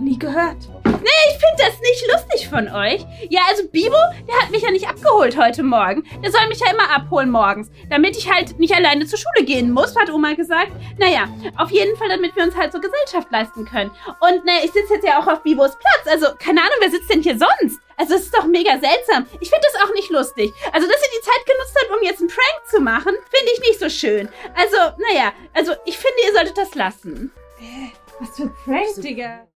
Nie gehört. Nee, ich finde das nicht lustig von euch. Ja, also Bibo, der hat mich ja nicht abgeholt heute Morgen. Der soll mich ja immer abholen morgens, damit ich halt nicht alleine zur Schule gehen muss, hat Oma gesagt. Naja, auf jeden Fall, damit wir uns halt so Gesellschaft leisten können. Und ne, ich sitze jetzt ja auch auf Bibos Platz. Also, keine Ahnung, wer sitzt denn hier sonst? Also, es ist doch mega seltsam. Ich finde das auch nicht lustig. Also, dass ihr die Zeit genutzt habt, um jetzt einen Prank zu machen, finde ich nicht so schön. Also, naja, also ich finde, ihr solltet das lassen. Was für ein Prank, Digga.